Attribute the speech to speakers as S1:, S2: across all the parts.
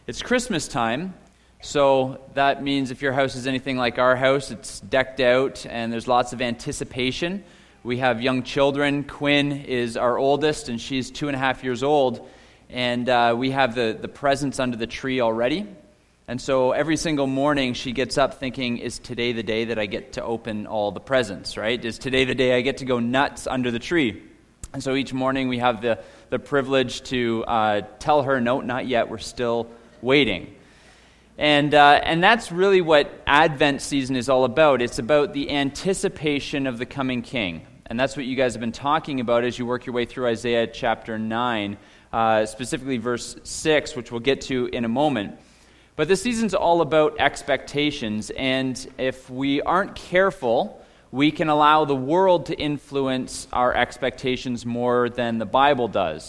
S1: It's Christmas time, so that means if your house is anything like our house, it's decked out and there's lots of anticipation. We have young children. Quinn is our oldest, and she's 2.5 years old, and we have the presents under the tree already. And so every single morning she gets up thinking, is today the day that I get to open all the presents, right? Is today the day I get to go nuts under the tree? And so each morning we have the privilege to tell her, no, not yet, we're still waiting. And that's really what Advent season is all about. It's about the anticipation of the coming King. And that's what you guys have been talking about as you work your way through Isaiah chapter 9, specifically verse 6, which we'll get to in a moment. But this season's all about expectations, and if we aren't careful, we can allow the world to influence our expectations more than the Bible does.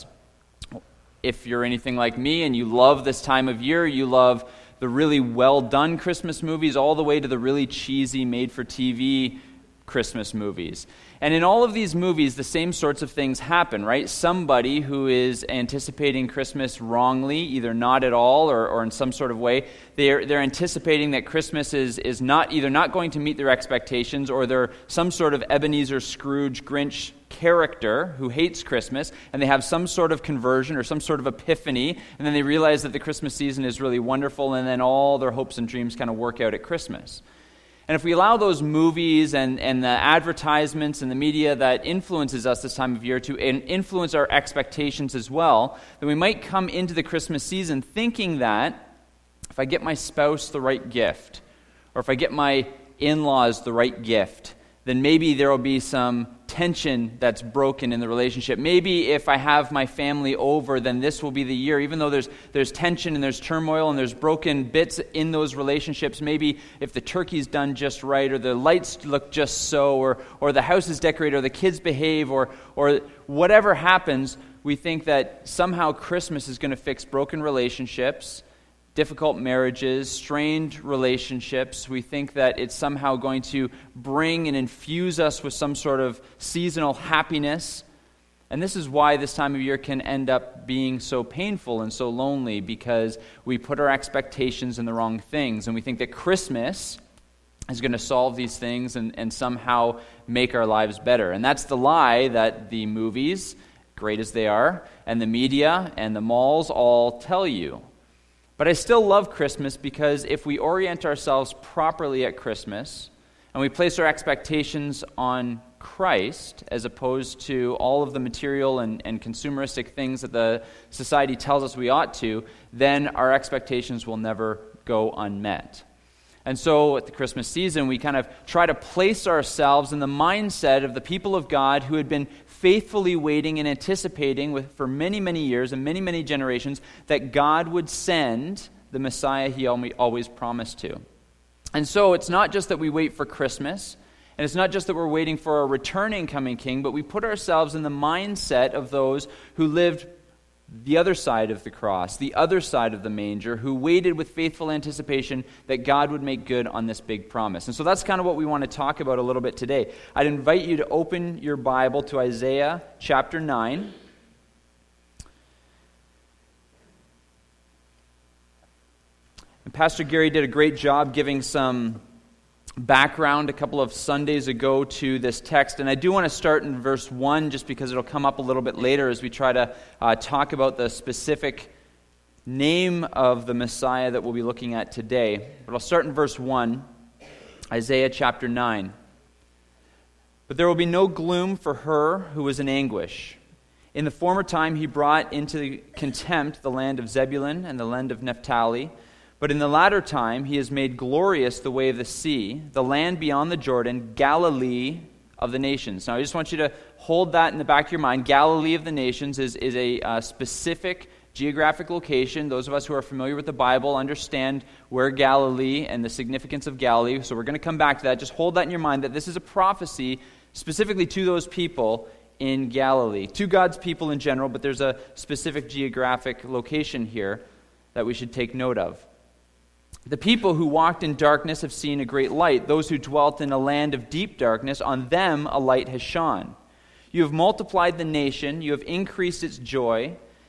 S1: If you're anything like me and you love this time of year, you love the really well-done Christmas movies all the way to the really cheesy made-for-TV Christmas movies. And in all of these movies, the same sorts of things happen, right? Somebody who is anticipating Christmas wrongly, either not at all or in some sort of way, they're anticipating that Christmas is not either not going to meet their expectations, or they're some sort of Ebenezer Scrooge Grinch character who hates Christmas, and they have some sort of conversion or some sort of epiphany, and then they realize that the Christmas season is really wonderful, and then all their hopes and dreams kind of work out at Christmas. And if we allow those movies and the advertisements and the media that influences us this time of year to influence our expectations as well, then we might come into the Christmas season thinking that if I get my spouse the right gift, or if I get my in-laws the right gift, then maybe there will be some tension that's broken in the relationship. Maybe if I have my family over, then this will be the year. Even though there's tension and there's turmoil and there's broken bits in those relationships, maybe if the turkey's done just right, or the lights look just so, or the house is decorated, or the kids behave, or whatever happens, we think that somehow Christmas is going to fix broken relationships, difficult marriages, strained relationships. We think that it's somehow going to bring and infuse us with some sort of seasonal happiness. And this is why this time of year can end up being so painful and so lonely, because we put our expectations in the wrong things. And we think that Christmas is going to solve these things and somehow make our lives better. And that's the lie that the movies, great as they are, and the media and the malls all tell you. But I still love Christmas, because if we orient ourselves properly at Christmas and we place our expectations on Christ as opposed to all of the material and consumeristic things that the society tells us we ought to, then our expectations will never go unmet. And so at the Christmas season, we kind of try to place ourselves in the mindset of the people of God who had been faithfully waiting and anticipating for many, many years and many, many generations that God would send the Messiah he always promised to. And so it's not just that we wait for Christmas, and it's not just that we're waiting for a returning coming King, but we put ourselves in the mindset of those who lived the other side of the cross, the other side of the manger, who waited with faithful anticipation that God would make good on this big promise. And so that's kind of what we want to talk about a little bit today. I'd invite you to open your Bible to Isaiah chapter 9. And Pastor Gary did a great job giving some background a couple of Sundays ago to this text, and I do want to start in verse 1 just because it'll come up a little bit later as we try to talk about the specific name of the Messiah that we'll be looking at today. But I'll start in verse 1, Isaiah chapter 9. But there will be no gloom for her who was in anguish. In the former time he brought into contempt the land of Zebulun and the land of Naphtali, but in the latter time he has made glorious the way of the sea, the land beyond the Jordan, Galilee of the nations. Now I just want you to hold that in the back of your mind. Galilee of the nations is a specific geographic location. Those of us who are familiar with the Bible understand where Galilee and the significance of Galilee. So we're going to come back to that. Just hold that in your mind, that this is a prophecy specifically to those people in Galilee, to God's people in general, but there's a specific geographic location here that we should take note of. The people who walked in darkness have seen a great light. Those who dwelt in a land of deep darkness, on them a light has shone. You have multiplied the nation, you have increased its joy.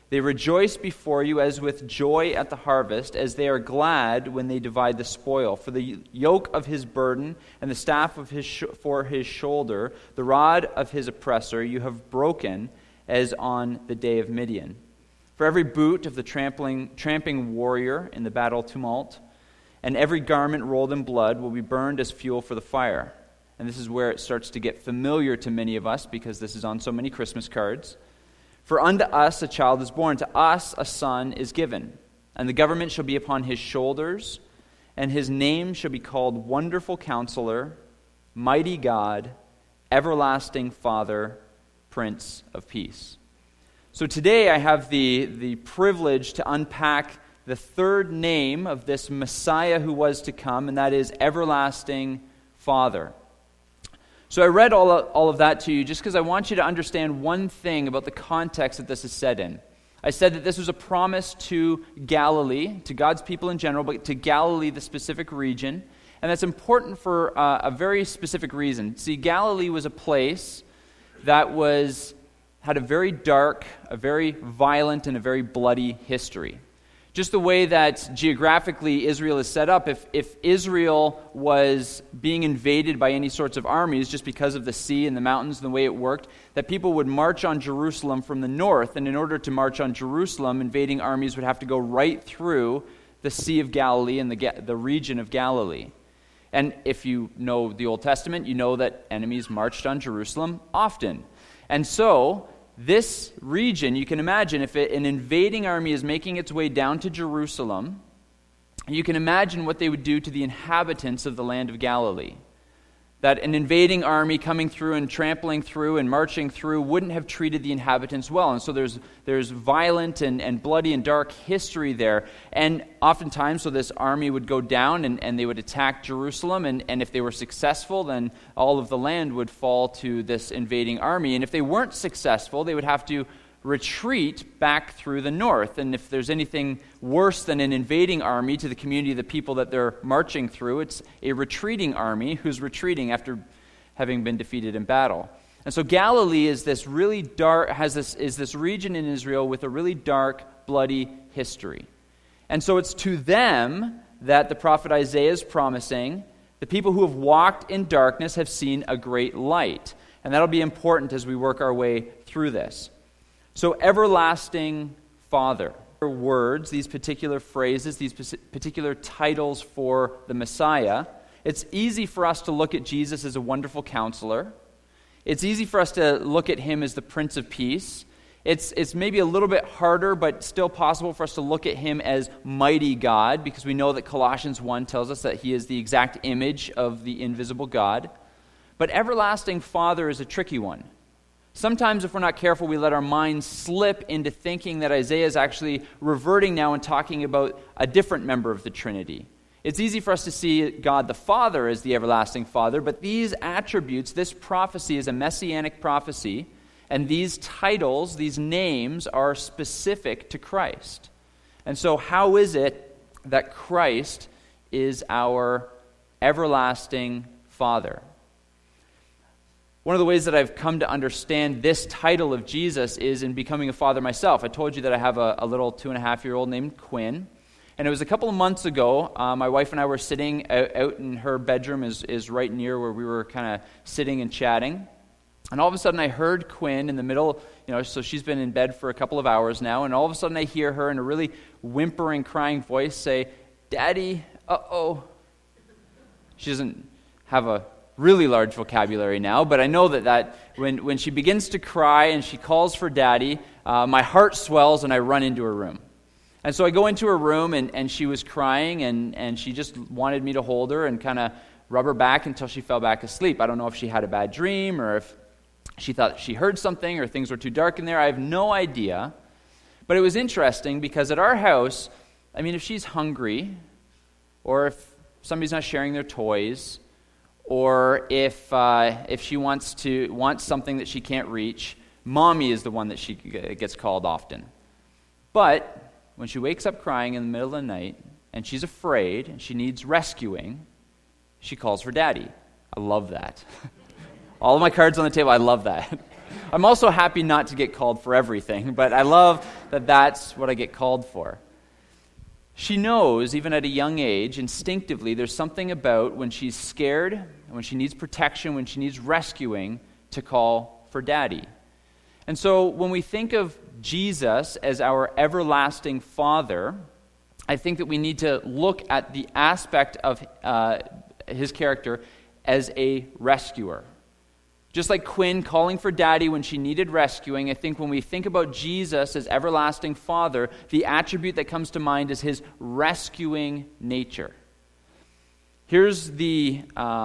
S1: They rejoice before you as with joy at the harvest, as they are glad when they divide the spoil. For the yoke of his burden and the staff of for his shoulder, the rod of his oppressor, you have broken as on the day of Midian. For every boot of the tramping warrior in the battle tumult, and every garment rolled in blood will be burned as fuel for the fire. And this is where it starts to get familiar to many of us, because this is on so many Christmas cards. For unto us a child is born, to us a son is given, and the government shall be upon his shoulders, and his name shall be called Wonderful Counselor, Mighty God, Everlasting Father, Prince of Peace. So today I have the privilege to unpack the third name of this Messiah who was to come, and that is Everlasting Father. So I read all of that to you just because I want you to understand one thing about the context that this is set in. I said that this was a promise to Galilee, to God's people in general, but to Galilee, the specific region. And that's important for a very specific reason. See, Galilee was a place that had a very dark, a very violent, and a very bloody history. Just the way that geographically Israel is set up, if Israel was being invaded by any sorts of armies just because of the sea and the mountains and the way it worked, that people would march on Jerusalem from the north, and in order to march on Jerusalem, invading armies would have to go right through the Sea of Galilee and the region of Galilee. And if you know the Old Testament, you know that enemies marched on Jerusalem often. And so this region, you can imagine, if an invading army is making its way down to Jerusalem, you can imagine what they would do to the inhabitants of the land of Galilee. That an invading army coming through and trampling through and marching through wouldn't have treated the inhabitants well. And so there's violent and bloody and dark history there. And oftentimes, so this army would go down and they would attack Jerusalem. And if they were successful, then all of the land would fall to this invading army. And if they weren't successful, they would have to retreat back through the north. And if there's anything worse than an invading army to the community of the people that they're marching through, it's a retreating army who's retreating after having been defeated in battle. And so Galilee is this really dark, is this region in Israel with a really dark, bloody history. And so it's to them that the prophet Isaiah is promising, the people who have walked in darkness have seen a great light. And that'll be important as we work our way through this. So, Everlasting Father. Words, these particular phrases, these particular titles for the Messiah. It's easy for us to look at Jesus as a wonderful counselor. It's easy for us to look at him as the Prince of Peace. It's maybe a little bit harder, but still possible for us to look at him as Mighty God, because we know that Colossians 1 tells us that he is the exact image of the invisible God. But Everlasting Father is a tricky one. Sometimes, if we're not careful, we let our minds slip into thinking that Isaiah is actually reverting now and talking about a different member of the Trinity. It's easy for us to see God the Father as the everlasting Father, but these attributes, this prophecy is a messianic prophecy, and these titles, these names, are specific to Christ. And so how is it that Christ is our everlasting Father? One of the ways that I've come to understand this title of Jesus is in becoming a father myself. I told you that I have a little 2.5-year-old named Quinn. And it was a couple of months ago, my wife and I were sitting out in her bedroom, is right near where we were kind of sitting and chatting. And all of a sudden I heard Quinn in the middle, so she's been in bed for a couple of hours now, and all of a sudden I hear her in a really whimpering, crying voice say, "Daddy, uh-oh." She doesn't have a really large vocabulary now, but I know that when she begins to cry and she calls for Daddy, my heart swells and I run into her room. And so I go into her room and she was crying and she just wanted me to hold her and kind of rub her back until she fell back asleep. I don't know if she had a bad dream or if she thought she heard something or things were too dark in there. I have no idea. But it was interesting because at our house, if she's hungry or if somebody's not sharing their toys, or if she wants something that she can't reach, Mommy is the one that she gets called often. But when she wakes up crying in the middle of the night, and she's afraid, and she needs rescuing, she calls for Daddy. I love that. All of my cards on the table, I love that. I'm also happy not to get called for everything, but I love that that's what I get called for. She knows, even at a young age, instinctively, there's something about when she's scared, when she needs protection, when she needs rescuing, to call for Daddy. And so when we think of Jesus as our everlasting Father, I think that we need to look at the aspect of his character as a rescuer. Just like Quinn calling for Daddy when she needed rescuing, I think when we think about Jesus as everlasting Father, the attribute that comes to mind is his rescuing nature. Here's the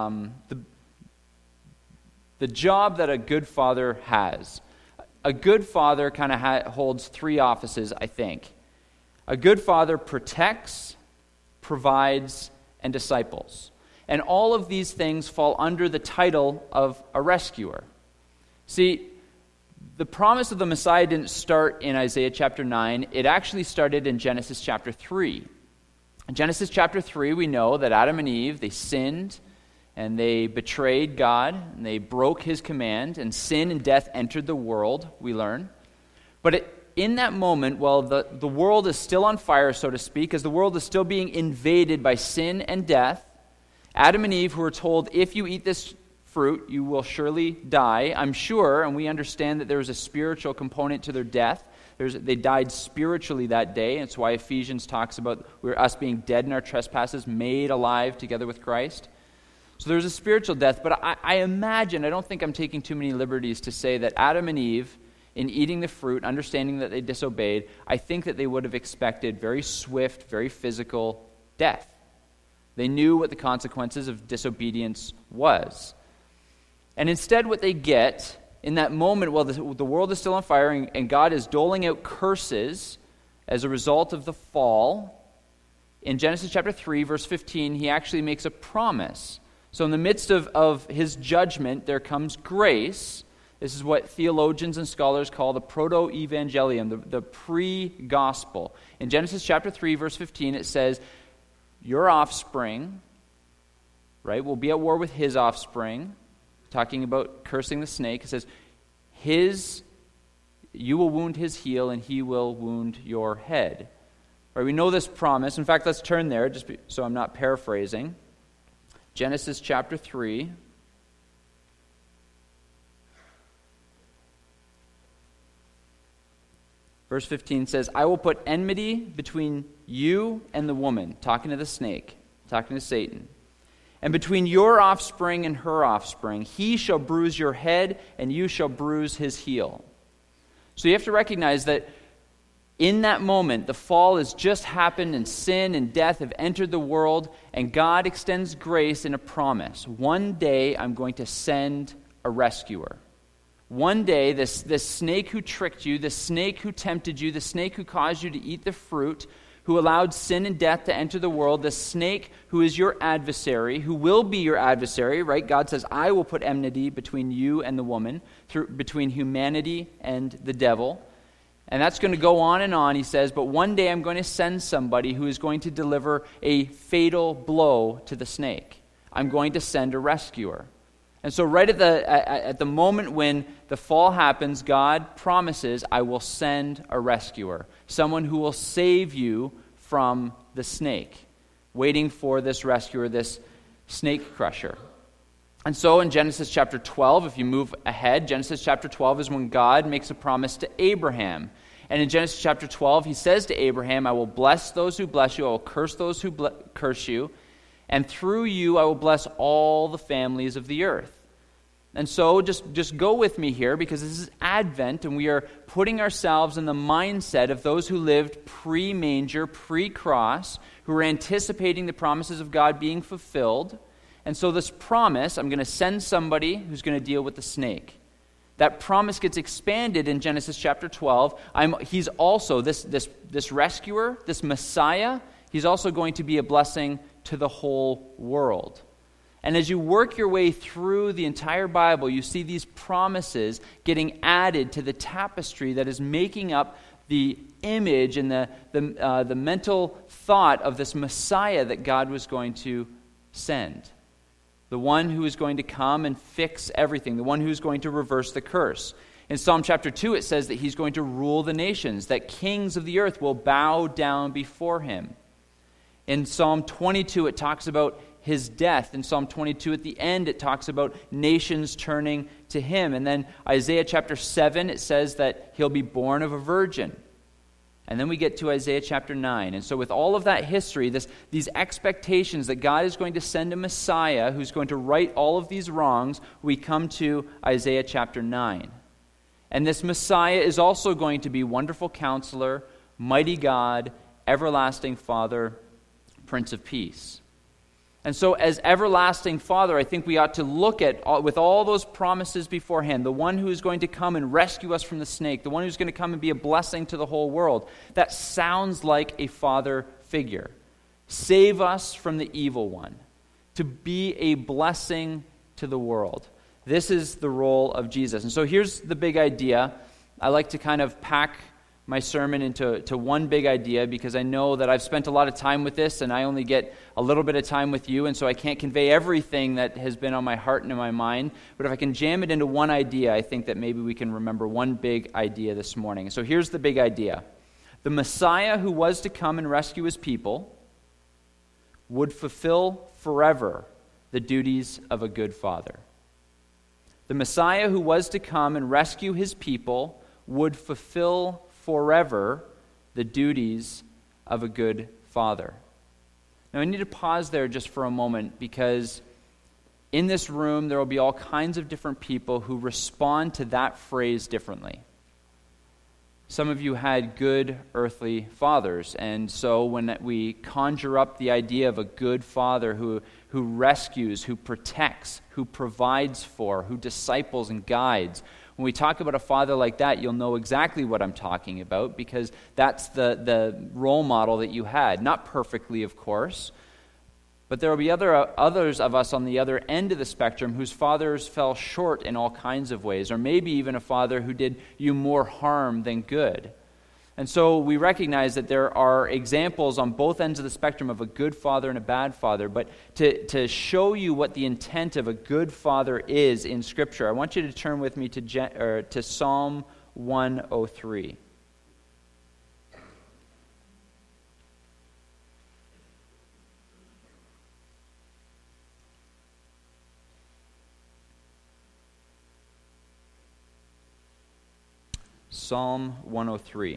S1: job that a good father has. A good father kind of holds three offices, I think. A good father protects, provides, and disciples. And all of these things fall under the title of a rescuer. See, the promise of the Messiah didn't start in Isaiah chapter 9. It actually started in Genesis chapter 3. In Genesis chapter 3, we know that Adam and Eve, they sinned, and they betrayed God, and they broke his command, and sin and death entered the world, we learn. But in that moment, while the world is still on fire, so to speak, as the world is still being invaded by sin and death, Adam and Eve, who were told, if you eat this fruit, you will surely die, I'm sure, and we understand that there was a spiritual component to their death. They died spiritually that day. That's why Ephesians talks about us being dead in our trespasses, made alive together with Christ. So there's a spiritual death, but I imagine, I don't think I'm taking too many liberties to say that Adam and Eve, in eating the fruit, understanding that they disobeyed, I think that they would have expected very swift, very physical death. They knew what the consequences of disobedience was. And instead what they get, in that moment while the world is still on fire and God is doling out curses as a result of the fall, in Genesis chapter 3, verse 15, he actually makes a promise. So in the midst of his judgment, there comes grace. This is what theologians and scholars call the proto-evangelium, the pre-gospel. In Genesis chapter 3, verse 15, it says, your offspring, right, will be at war with his offspring, talking about cursing the snake. It says, you will wound his heel and he will wound your head. Right, we know this promise. In fact, let's turn there, so I'm not paraphrasing. Genesis chapter 3. Verse 15 says, I will put enmity between you and the woman, talking to the snake, talking to Satan, and between your offspring and her offspring. He shall bruise your head, and you shall bruise his heel. So you have to recognize that in that moment, the fall has just happened, and sin and death have entered the world, and God extends grace in a promise. One day, I'm going to send a rescuer. One day, this snake who tricked you, the snake who tempted you, the snake who caused you to eat the fruit, who allowed sin and death to enter the world, the snake who is your adversary, who will be your adversary, right? God says, I will put enmity between you and the woman, between humanity and the devil. And that's going to go on and on, he says, but one day I'm going to send somebody who is going to deliver a fatal blow to the snake. I'm going to send a rescuer. And so right at the moment when the fall happens, God promises, I will send a rescuer, someone who will save you from the snake, waiting for this rescuer, this snake crusher. And so in Genesis chapter 12, if you move ahead, Genesis chapter 12 is when God makes a promise to Abraham. And in Genesis chapter 12, he says to Abraham, I will bless those who bless you, I will curse those who curse you, and through you I will bless all the families of the earth. And so just go with me here, because this is Advent, and we are putting ourselves in the mindset of those who lived pre-manger, pre-cross, who are anticipating the promises of God being fulfilled. And so this promise, I'm going to send somebody who's going to deal with the snake. That promise gets expanded in Genesis chapter 12. He's also, this rescuer, this Messiah, he's also going to be a blessing to the whole world. And as you work your way through the entire Bible, you see these promises getting added to the tapestry that is making up the image and the mental thought of this Messiah that God was going to send. The one who is going to come and fix everything. The one who is going to reverse the curse. In Psalm chapter 2, it says that he's going to rule the nations, that kings of the earth will bow down before him. In Psalm 22, it talks about his death. In Psalm 22, at the end, it talks about nations turning to him. And then Isaiah chapter 7, it says that he'll be born of a virgin. And then we get to Isaiah chapter 9. And so with all of that history, these expectations that God is going to send a Messiah who's going to right all of these wrongs, we come to Isaiah chapter 9. And this Messiah is also going to be Wonderful Counselor, Mighty God, Everlasting Father, Prince of Peace. And so as Everlasting Father, I think we ought to look at, with all those promises beforehand, the one who is going to come and rescue us from the snake, the one who's going to come and be a blessing to the whole world. That sounds like a father figure. Save us from the evil one, to be a blessing to the world. This is the role of Jesus. And so here's the big idea. I like to kind of pack my sermon into one big idea because I know that I've spent a lot of time with this and I only get a little bit of time with you, and so I can't convey everything that has been on my heart and in my mind. But if I can jam it into one idea, I think that maybe we can remember one big idea this morning. So here's the big idea. The Messiah who was to come and rescue his people would fulfill forever the duties of a good father. The Messiah who was to come and rescue his people would fulfill forever the duties of a good father. Now I need to pause there just for a moment because in this room there will be all kinds of different people who respond to that phrase differently. Some of you had good earthly fathers, and so when we conjure up the idea of a good father who rescues, who protects, who provides for, who disciples and guides, when we talk about a father like that, you'll know exactly what I'm talking about because that's the role model that you had. Not perfectly, of course, but there will be others of us on the other end of the spectrum whose fathers fell short in all kinds of ways, or maybe even a father who did you more harm than good. And so we recognize that there are examples on both ends of the spectrum of a good father and a bad father. But to show you what the intent of a good father is in Scripture, I want you to turn with me to Psalm 103. Psalm 103.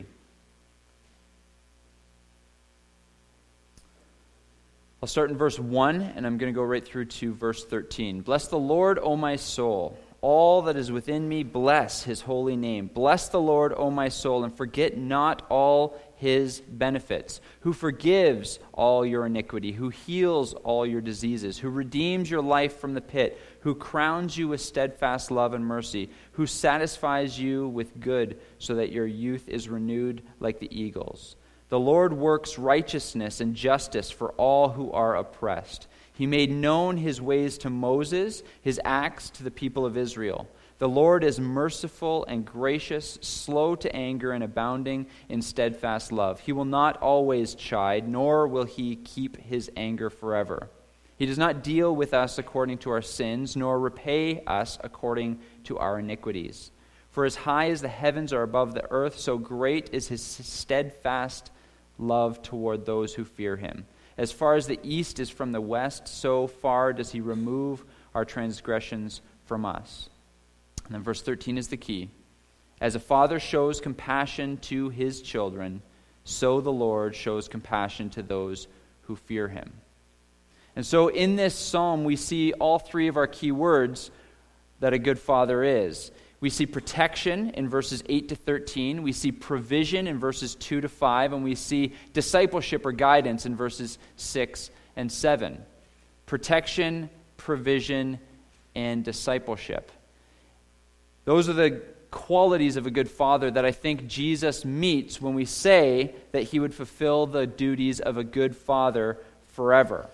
S1: I'll start in verse 1, and I'm going to go right through to verse 13. Bless the Lord, O my soul. All that is within me, bless his holy name. Bless the Lord, O my soul, and forget not all his benefits, who forgives all your iniquity, who heals all your diseases, who redeems your life from the pit, who crowns you with steadfast love and mercy, who satisfies you with good so that your youth is renewed like the eagles. The Lord works righteousness and justice for all who are oppressed. He made known his ways to Moses, his acts to the people of Israel. The Lord is merciful and gracious, slow to anger and abounding in steadfast love. He will not always chide, nor will he keep his anger forever. He does not deal with us according to our sins, nor repay us according to our iniquities. For as high as the heavens are above the earth, so great is his steadfast love toward those who fear him. As far as the east is from the west, so far does he remove our transgressions from us. And then verse 13 is the key. As a father shows compassion to his children, so the Lord shows compassion to those who fear him. And so in this psalm, we see all three of our key words that a good father is. We see protection in verses 8 to 13. We see provision in verses 2 to 5. And we see discipleship or guidance in verses 6 and 7. Protection, provision, and discipleship. Those are the qualities of a good father that I think Jesus meets when we say that he would fulfill the duties of a good father forever.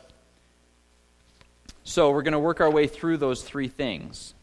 S1: So we're going to work our way through those three things.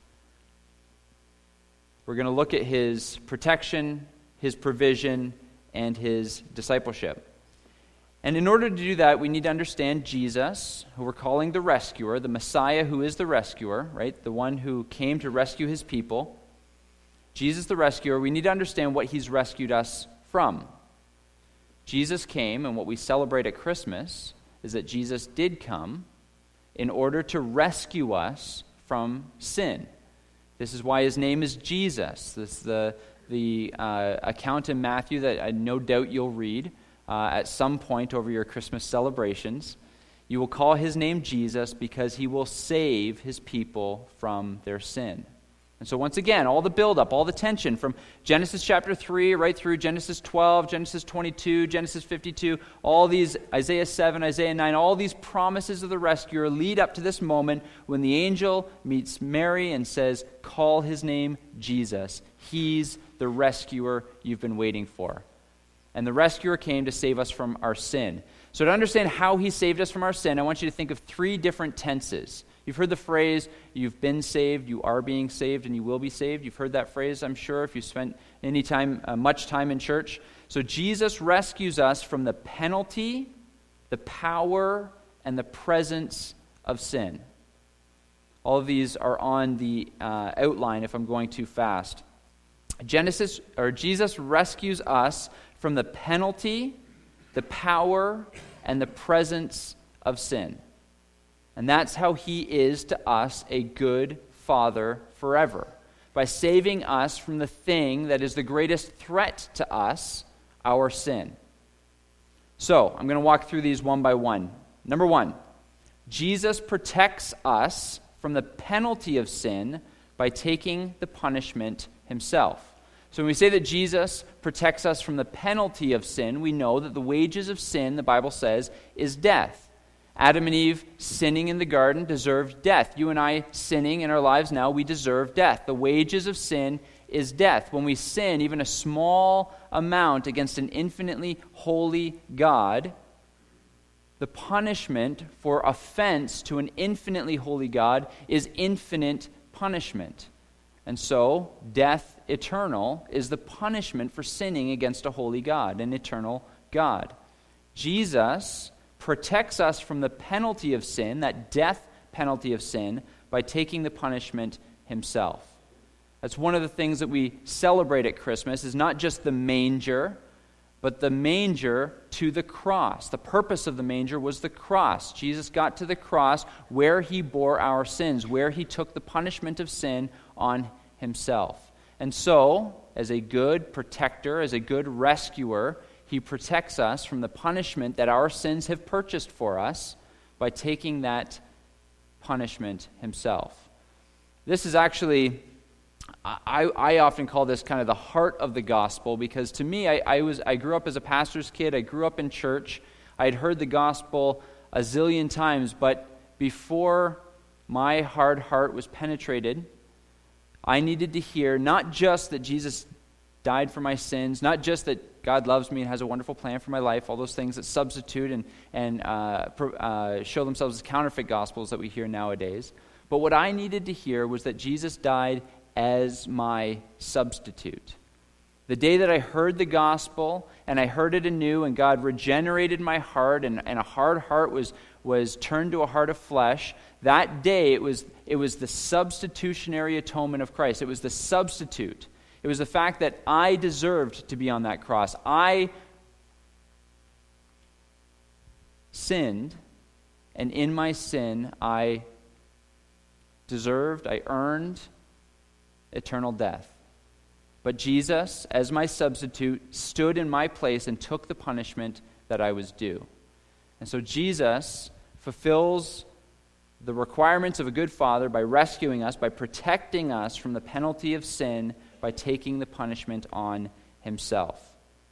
S1: We're going to look at his protection, his provision, and his discipleship. And in order to do that, we need to understand Jesus, who we're calling the rescuer, the Messiah who is the rescuer, right? The one who came to rescue his people. Jesus the rescuer, we need to understand what he's rescued us from. Jesus came, and what we celebrate at Christmas is that Jesus did come in order to rescue us from sin. This is why his name is Jesus. This is the account in Matthew that I no doubt you'll read at some point over your Christmas celebrations. You will call his name Jesus because he will save his people from their sin. And so once again, all the buildup, all the tension from Genesis chapter 3 right through Genesis 12, Genesis 22, Genesis 52, all these, Isaiah 7, Isaiah 9, all these promises of the rescuer lead up to this moment when the angel meets Mary and says, call his name Jesus. He's the rescuer you've been waiting for. And the rescuer came to save us from our sin. So to understand how he saved us from our sin, I want you to think of 3 different tenses. You've heard the phrase, you've been saved, you are being saved, and you will be saved. You've heard that phrase, I'm sure, if you spent any time, much time in church. So Jesus rescues us from the penalty, the power, and the presence of sin. All of these are on the outline if I'm going too fast. Jesus rescues us from the penalty, the power, and the presence of sin. And that's how he is to us a good father forever. By saving us from the thing that is the greatest threat to us, our sin. So, I'm going to walk through these one by one. Number 1, Jesus protects us from the penalty of sin by taking the punishment himself. So when we say that Jesus protects us from the penalty of sin, we know that the wages of sin, the Bible says, is death. Adam and Eve sinning in the garden deserved death. You and I sinning in our lives now, we deserve death. The wages of sin is death. When we sin even a small amount against an infinitely holy God, the punishment for offense to an infinitely holy God is infinite punishment. And so, death eternal is the punishment for sinning against a holy God, an eternal God. Jesus protects us from the penalty of sin, that death penalty of sin, by taking the punishment himself. That's one of the things that we celebrate at Christmas, is not just the manger, but the manger to the cross. The purpose of the manger was the cross. Jesus got to the cross where he bore our sins, where he took the punishment of sin on himself. And so, as a good protector, as a good rescuer, he protects us from the punishment that our sins have purchased for us by taking that punishment himself. This is actually, I often call this kind of the heart of the gospel, because to me, I grew up as a pastor's kid. I grew up in church. I had heard the gospel a zillion times, but before my hard heart was penetrated, I needed to hear not just that Jesus died for my sins, not just that God loves me and has a wonderful plan for my life, all those things that substitute and show themselves as counterfeit gospels that we hear nowadays. But what I needed to hear was that Jesus died as my substitute. The day that I heard the gospel and I heard it anew and God regenerated my heart and a hard heart was turned to a heart of flesh, that day it was the substitutionary atonement of Christ. It was the substitute. It was the fact that I deserved to be on that cross. I sinned, and in my sin I earned eternal death. But Jesus, as my substitute, stood in my place and took the punishment that I was due. And so Jesus fulfills the requirements of a good father by rescuing us, by protecting us from the penalty of sin, by taking the punishment on himself.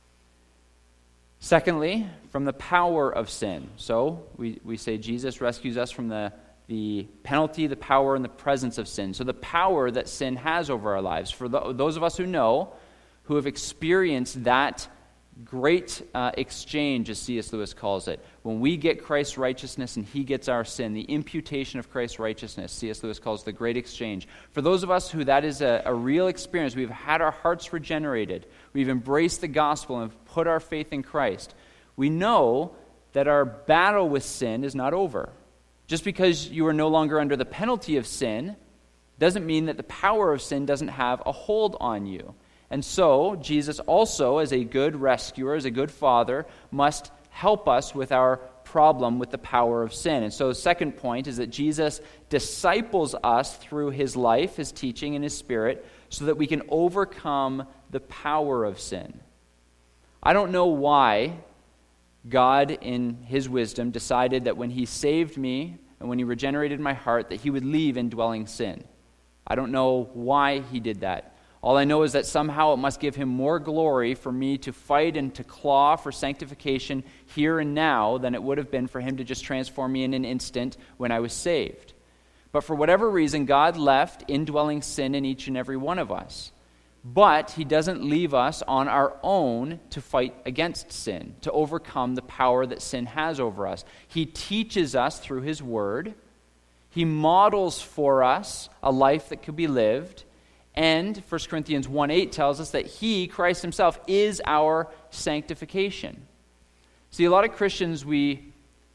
S1: Secondly, from the power of sin. So we say Jesus rescues us from the penalty, the power, and the presence of sin. So the power that sin has over our lives. For those of us who know, who have experienced that great exchange, as C.S. Lewis calls it, when we get Christ's righteousness and he gets our sin, the imputation of Christ's righteousness, C.S. Lewis calls the great exchange. For those of us who that is a real experience, we've had our hearts regenerated, we've embraced the gospel and put our faith in Christ, we know that our battle with sin is not over. Just because you are no longer under the penalty of sin doesn't mean that the power of sin doesn't have a hold on you. And so, Jesus also, as a good rescuer, as a good father, must help us with our problem with the power of sin. And so the second point is that Jesus disciples us through his life, his teaching, and his spirit so that we can overcome the power of sin. I don't know why God, in his wisdom, decided that when he saved me and when he regenerated my heart, that he would leave indwelling sin. I don't know why he did that. All I know is that somehow it must give him more glory for me to fight and to claw for sanctification here and now than it would have been for him to just transform me in an instant when I was saved. But for whatever reason, God left indwelling sin in each and every one of us. But he doesn't leave us on our own to fight against sin, to overcome the power that sin has over us. He teaches us through his word. He models for us a life that could be lived. And 1 Corinthians 1:8 tells us that he, Christ himself, is our sanctification. See, a lot of Christians, we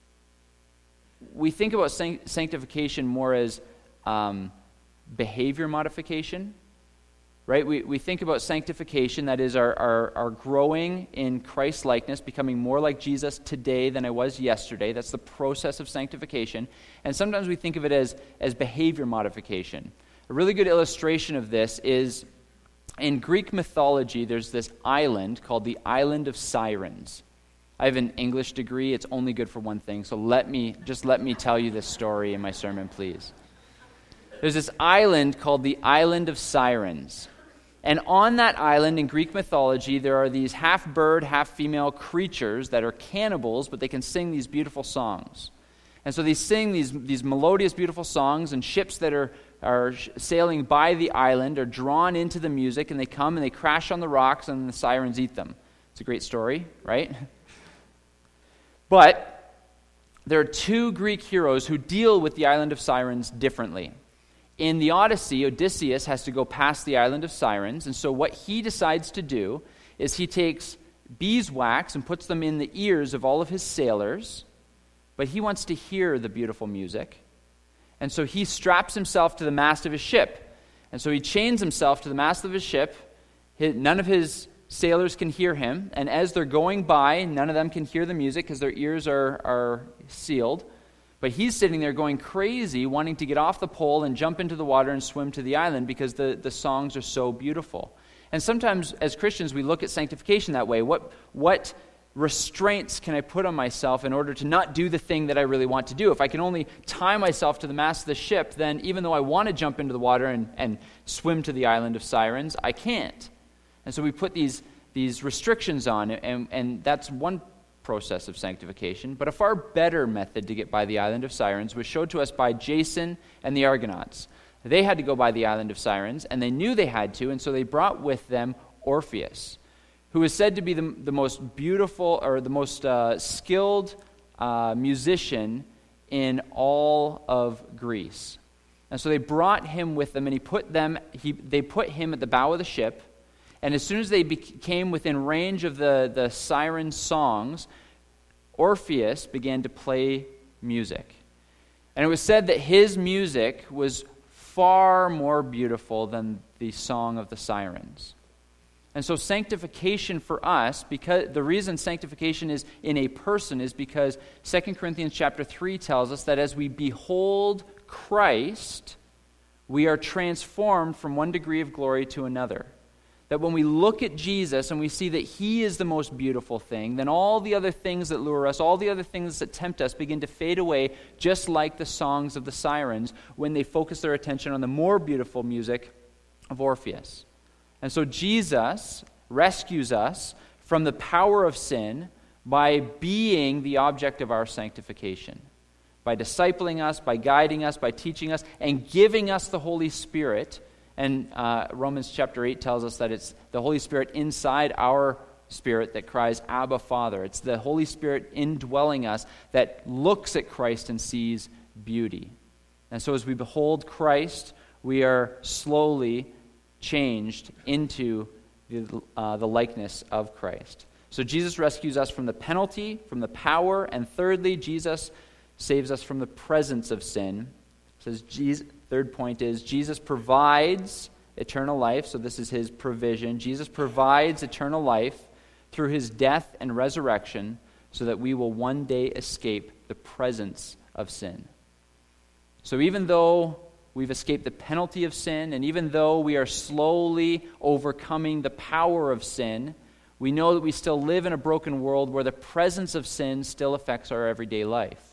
S1: think about sanctification more as behavior modification. Right? We think about sanctification, that is our growing in Christ-likeness, becoming more like Jesus today than I was yesterday. That's the process of sanctification. And sometimes we think of it as behavior modification. A really good illustration of this is in Greek mythology, there's this island called the Island of Sirens. I have an English degree. It's only good for one thing, so let me tell you this story in my sermon, please. There's this island called the Island of Sirens. And on that island in Greek mythology, there are these half-bird, half-female creatures that are cannibals, but they can sing these beautiful songs. And so they sing these melodious, beautiful songs, and ships that are sailing by the island are drawn into the music, and they come and they crash on the rocks, and the sirens eat them. It's a great story, right? But there are two Greek heroes who deal with the Island of Sirens differently. In the Odyssey, Odysseus has to go past the Island of Sirens, and so what he decides to do is he takes beeswax and puts them in the ears of all of his sailors, but he wants to hear the beautiful music. And so he straps himself to the mast of his ship. And so he chains himself to the mast of his ship. None of his sailors can hear him, and as they're going by, none of them can hear the music because their ears are sealed. But he's sitting there going crazy, wanting to get off the pole and jump into the water and swim to the island because the songs are so beautiful. And sometimes as Christians, we look at sanctification that way. What restraints can I put on myself in order to not do the thing that I really want to do? If I can only tie myself to the mast of the ship, then even though I want to jump into the water and swim to the Island of Sirens, I can't. And so we put these restrictions on, and that's one process of sanctification. But a far better method to get by the Island of Sirens was showed to us by Jason and the Argonauts. They had to go by the Island of Sirens, and they knew they had to, and so they brought with them Orpheus, who is said to be the most beautiful or the most skilled musician in all of Greece. And so they brought him with them, and they put him at the bow of the ship. And as soon as they came within range of the siren songs, Orpheus began to play music. And it was said that his music was far more beautiful than the song of the sirens. And so sanctification for us, because the reason sanctification is in a person is because 2 Corinthians chapter 3 tells us that as we behold Christ, we are transformed from one degree of glory to another. That when we look at Jesus and we see that he is the most beautiful thing, then all the other things that lure us, all the other things that tempt us begin to fade away, just like the songs of the sirens when they focus their attention on the more beautiful music of Orpheus. And so Jesus rescues us from the power of sin by being the object of our sanctification, by discipling us, by guiding us, by teaching us, and giving us the Holy Spirit. And Romans chapter 8 tells us that it's the Holy Spirit inside our spirit that cries, Abba, Father. It's the Holy Spirit indwelling us that looks at Christ and sees beauty. And so as we behold Christ, we are slowly changed into the likeness of Christ. So Jesus rescues us from the penalty, from the power, and thirdly, Jesus saves us from the presence of sin. It says third point is Jesus provides eternal life. So this is his provision. Jesus provides eternal life through his death and resurrection so that we will one day escape the presence of sin. So even though we've escaped the penalty of sin, and even though we are slowly overcoming the power of sin, we know that we still live in a broken world where the presence of sin still affects our everyday life.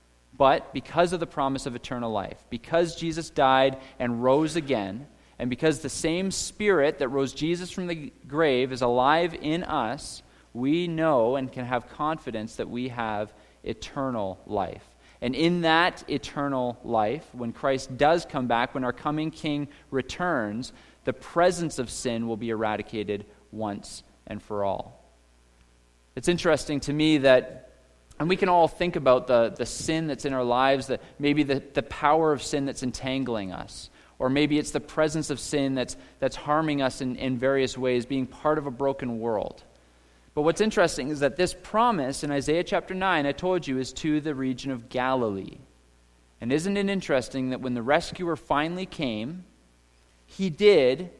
S1: But because of the promise of eternal life, because Jesus died and rose again, and because the same Spirit that rose Jesus from the grave is alive in us, we know and can have confidence that we have eternal life. And in that eternal life, when Christ does come back, when our coming King returns, the presence of sin will be eradicated once and for all. It's interesting to me that, and we can all think about the sin that's in our lives, that maybe the power of sin that's entangling us, or maybe it's the presence of sin that's harming us in various ways, being part of a broken world. But what's interesting is that this promise in Isaiah chapter 9, I told you, is to the region of Galilee. And isn't it interesting that when the rescuer finally came, he did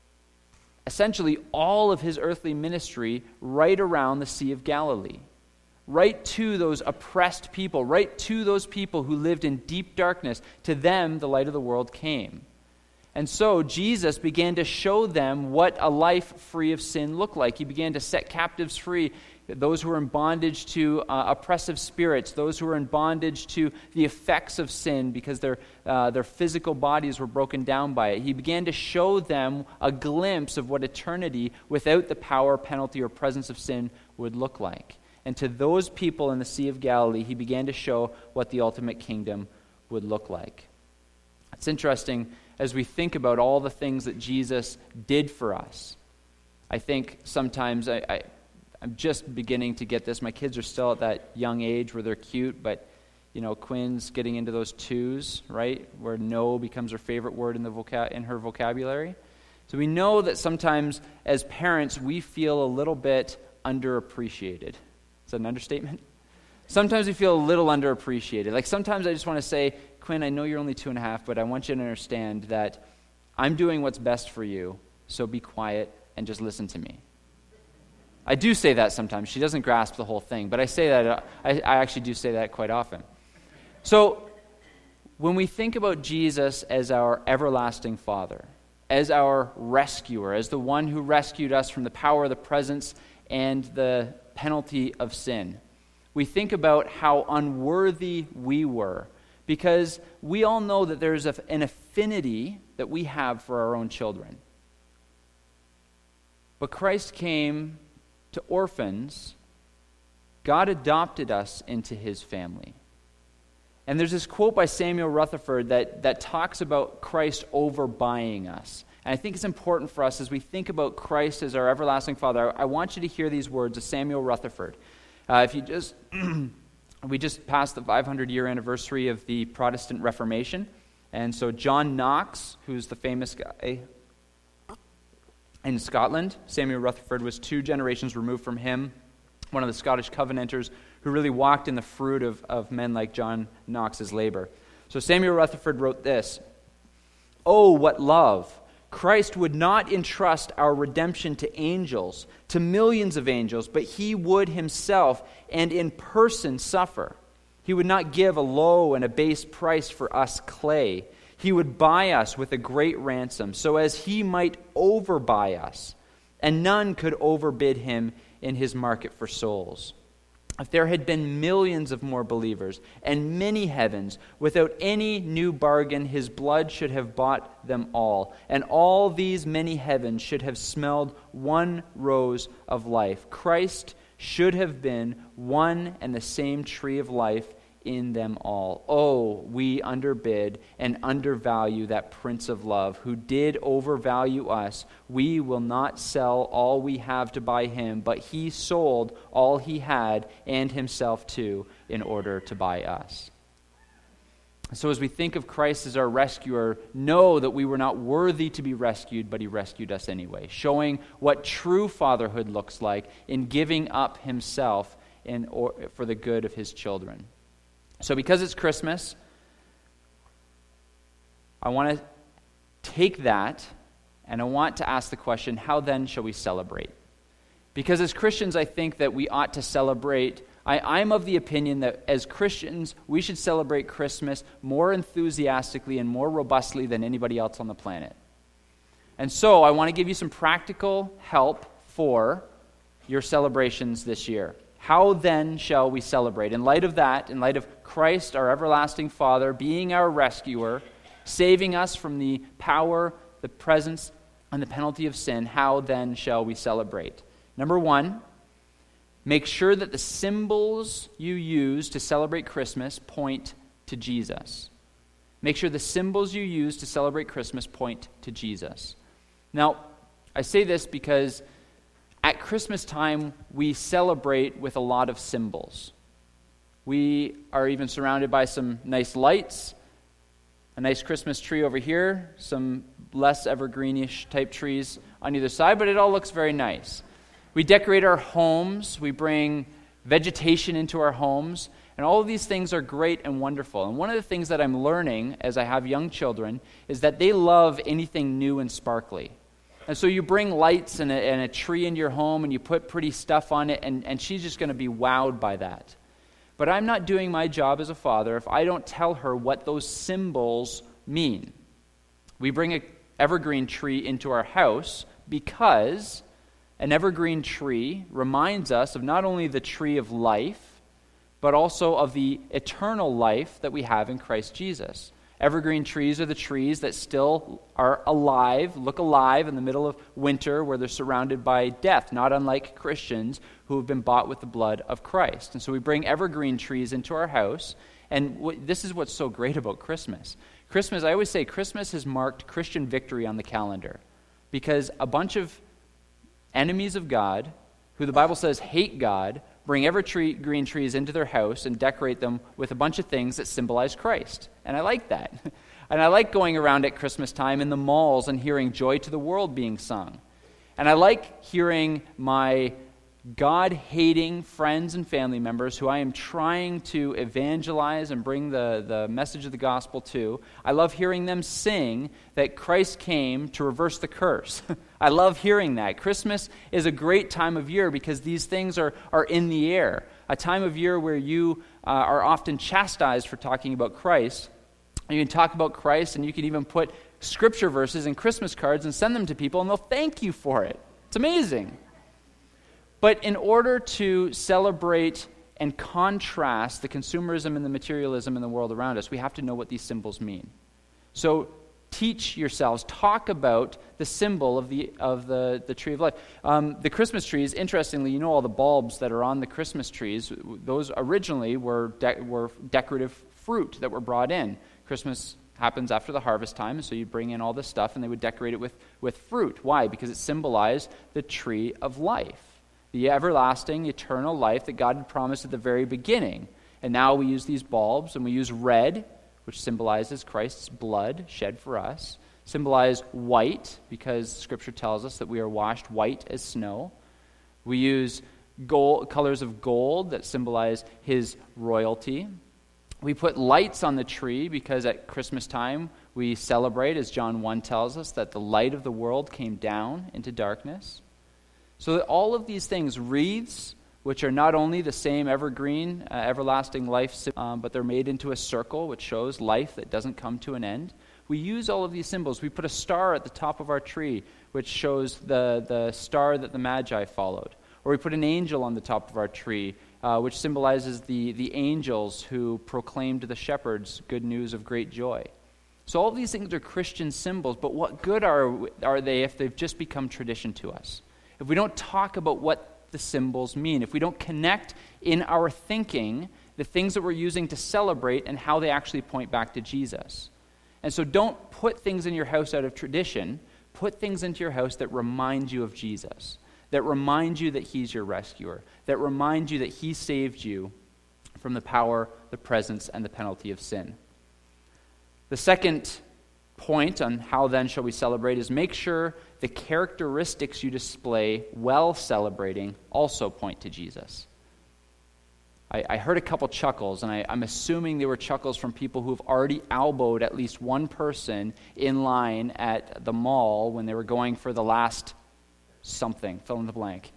S1: essentially all of his earthly ministry right around the Sea of Galilee, right to those oppressed people, right to those people who lived in deep darkness. To them, the light of the world came. And so Jesus began to show them what a life free of sin looked like. He began to set captives free, those who were in bondage to oppressive spirits, those who were in bondage to the effects of sin because their physical bodies were broken down by it. He began to show them a glimpse of what eternity without the power, penalty, or presence of sin would look like. And to those people in the Sea of Galilee, he began to show what the ultimate kingdom would look like. It's interesting as we think about all the things that Jesus did for us. I think sometimes I'm just beginning to get this. My kids are still at that young age where they're cute, but Quinn's getting into those twos, right? Where no becomes her favorite word in her vocabulary. So we know that sometimes as parents we feel a little bit underappreciated. Is that an understatement? Sometimes we feel a little underappreciated. Like sometimes I just want to say, Quinn, I know you're only 2.5, but I want you to understand that I'm doing what's best for you, so be quiet and just listen to me. I do say that sometimes. She doesn't grasp the whole thing, but I say that. I actually do say that quite often. So when we think about Jesus as our everlasting Father, as our rescuer, as the one who rescued us from the power, the presence, and the penalty of sin, we think about how unworthy we were, because we all know that there's an affinity that we have for our own children. But Christ came to orphans. God adopted us into his family. And there's this quote by Samuel Rutherford that talks about Christ overbuying us. And I think it's important for us as we think about Christ as our everlasting Father. I want you to hear these words of Samuel Rutherford. We just passed the 500-year anniversary of the Protestant Reformation. And so John Knox, who's the famous guy in Scotland, Samuel Rutherford was 2 generations removed from him, one of the Scottish Covenanters who really walked in the fruit of men like John Knox's labor. So Samuel Rutherford wrote this: "Oh, what love! Christ would not entrust our redemption to angels, to millions of angels, but he would himself and in person suffer. He would not give a low and a base price for us clay. He would buy us with a great ransom, so as he might overbuy us, and none could overbid him in his market for souls. If there had been millions of more believers and many heavens, without any new bargain, his blood should have bought them all. And all these many heavens should have smelled one rose of life. Christ should have been one and the same tree of life in them all. Oh, we underbid and undervalue that Prince of Love, who did overvalue us. We will not sell all we have to buy him, but he sold all he had and himself too in order to buy us." So as we think of Christ as our rescuer, know that we were not worthy to be rescued, but he rescued us anyway, showing what true fatherhood looks like in giving up himself for the good of his children. So because it's Christmas, I want to take that and I want to ask the question, how then shall we celebrate? Because as Christians, I think that we ought to celebrate. I'm of the opinion that as Christians, we should celebrate Christmas more enthusiastically and more robustly than anybody else on the planet. And so I want to give you some practical help for your celebrations this year. How then shall we celebrate? In light of that, in light of Christ, our everlasting Father, being our rescuer, saving us from the power, the presence, and the penalty of sin, how then shall we celebrate? Number one, make sure that the symbols you use to celebrate Christmas point to Jesus. Make sure the symbols you use to celebrate Christmas point to Jesus. Now, I say this because at Christmas time, we celebrate with a lot of symbols. We are even surrounded by some nice lights, a nice Christmas tree over here, some less evergreenish type trees on either side, but it all looks very nice. We decorate our homes, we bring vegetation into our homes, and all of these things are great and wonderful. And one of the things that I'm learning as I have young children is that they love anything new and sparkly. And so you bring lights and a tree into your home and you put pretty stuff on it, and she's just going to be wowed by that. But I'm not doing my job as a father if I don't tell her what those symbols mean. We bring an evergreen tree into our house because an evergreen tree reminds us of not only the tree of life, but also of the eternal life that we have in Christ Jesus. Evergreen trees are the trees that still are alive, look alive in the middle of winter where they're surrounded by death, not unlike Christians who have been bought with the blood of Christ. And so we bring evergreen trees into our house, and this is what's so great about Christmas. Christmas, I always say Christmas has marked Christian victory on the calendar because a bunch of enemies of God, who the Bible says hate God, bring evergreen trees into their house and decorate them with a bunch of things that symbolize Christ. And I like that. And I like going around at Christmas time in the malls and hearing Joy to the World being sung. And I like hearing my God-hating friends and family members who I am trying to evangelize and bring the message of the gospel to. I love hearing them sing that Christ came to reverse the curse. I love hearing that. Christmas is a great time of year because these things are in the air. A time of year where you are often chastised for talking about Christ. You can talk about Christ and you can even put scripture verses and Christmas cards and send them to people and they'll thank you for it. It's amazing. But in order to celebrate and contrast the consumerism and the materialism in the world around us, we have to know what these symbols mean. So teach yourselves, talk about the symbol of the tree of life. The Christmas trees, interestingly, you know all the bulbs that are on the Christmas trees, those originally were decorative fruit that were brought in. Christmas happens after the harvest time, so you'd bring in all this stuff and they would decorate it with fruit. Why? Because it symbolized the tree of life. The everlasting, eternal life that God had promised at the very beginning. And now we use these bulbs, and we use red, which symbolizes Christ's blood shed for us. Symbolize white, because Scripture tells us that we are washed white as snow. We use colors of gold that symbolize His royalty. We put lights on the tree because at Christmas time we celebrate, as John 1 tells us, that the light of the world came down into darkness. So that all of these things, wreaths, which are not only the same evergreen, everlasting life, but they're made into a circle, which shows life that doesn't come to an end. We use all of these symbols. We put a star at the top of our tree, which shows the star that the Magi followed. Or we put an angel on the top of our tree, which symbolizes the angels who proclaimed to the shepherds good news of great joy. So all of these things are Christian symbols, but what good are they if they've just become tradition to us? If we don't talk about what the symbols mean, if we don't connect in our thinking the things that we're using to celebrate and how they actually point back to Jesus. And so don't put things in your house out of tradition. Put things into your house that remind you of Jesus, that remind you that He's your rescuer, that remind you that He saved you from the power, the presence, and the penalty of sin. The second point on how then shall we celebrate is make sure the characteristics you display while celebrating also point to Jesus. I heard a couple chuckles, and I'm assuming they were chuckles from people who have already elbowed at least one person in line at the mall when they were going for the last something, fill in the blank.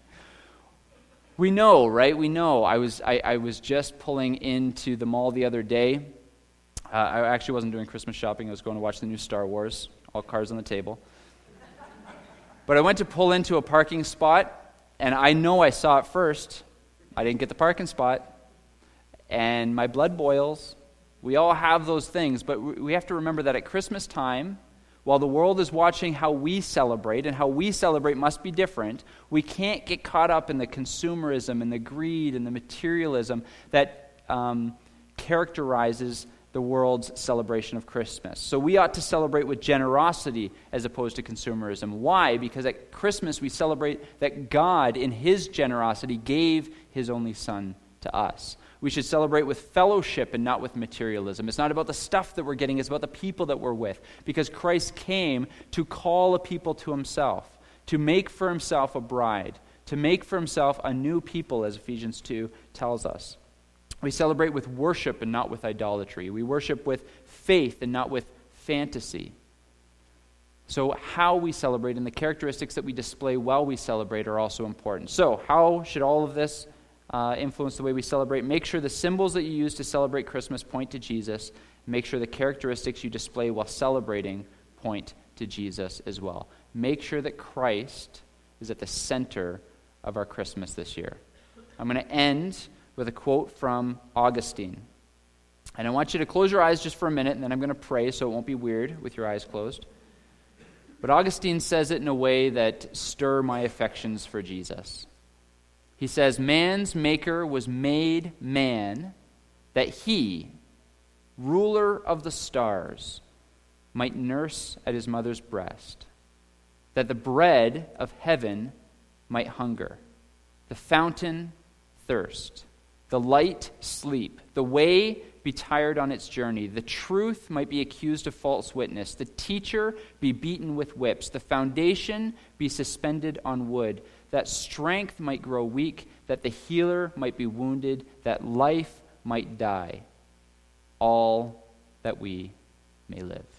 S1: We know, right? We know. I was just pulling into the mall the other day. I actually wasn't doing Christmas shopping. I was going to watch the new Star Wars, all cards on the table. But I went to pull into a parking spot, and I know I saw it first. I didn't get the parking spot. And my blood boils. We all have those things, but we have to remember that at Christmas time, while the world is watching how we celebrate, and how we celebrate must be different, we can't get caught up in the consumerism and the greed and the materialism that characterizes the world's celebration of Christmas. So we ought to celebrate with generosity as opposed to consumerism. Why? Because at Christmas we celebrate that God, in His generosity, gave His only Son to us. We should celebrate with fellowship and not with materialism. It's not about the stuff that we're getting, it's about the people that we're with. Because Christ came to call a people to Himself, to make for Himself a bride, to make for Himself a new people, as Ephesians 2 tells us. We celebrate with worship and not with idolatry. We worship with faith and not with fantasy. So how we celebrate and the characteristics that we display while we celebrate are also important. So how should all of this influence the way we celebrate? Make sure the symbols that you use to celebrate Christmas point to Jesus. Make sure the characteristics you display while celebrating point to Jesus as well. Make sure that Christ is at the center of our Christmas this year. I'm going to end with a quote from Augustine. And I want you to close your eyes just for a minute, and then I'm going to pray so it won't be weird with your eyes closed. But Augustine says it in a way that stir my affections for Jesus. He says, "Man's maker was made man, that he, ruler of the stars, might nurse at his mother's breast, that the bread of heaven might hunger, the fountain thirst, the light sleep, the way be tired on its journey, the truth might be accused of false witness, the teacher be beaten with whips, the foundation be suspended on wood, that strength might grow weak, that the healer might be wounded, that life might die, all that we may live."